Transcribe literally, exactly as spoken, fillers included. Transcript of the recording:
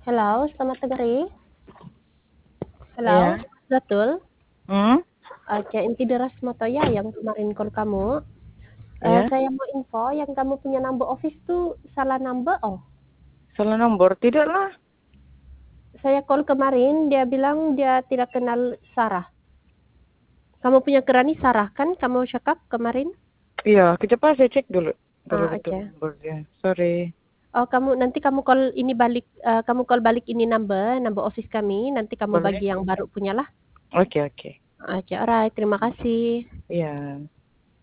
Halo, selamat pagi. Halo, Iya. betul? Hmm? Oke, inti deras Motoya yang kemarin call kamu. Eee, Iya. saya mau info yang kamu punya number office tuh salah number oh? Salah nomor? Tidaklah. Saya call kemarin, dia bilang dia tidak kenal Sarah. Kamu punya Kirani Sarah kan kamu cakap kemarin? Iya, coba saya cek dulu kalau Ah, itu oke. nombornya. Sorry. Oh, kamu nanti kamu call ini balik, eee, kamu call balik ini number, number office kami, nanti kamu Boleh? bagi yang baru punyalah. Oke oke. Oke, alright, terima kasih. Iya.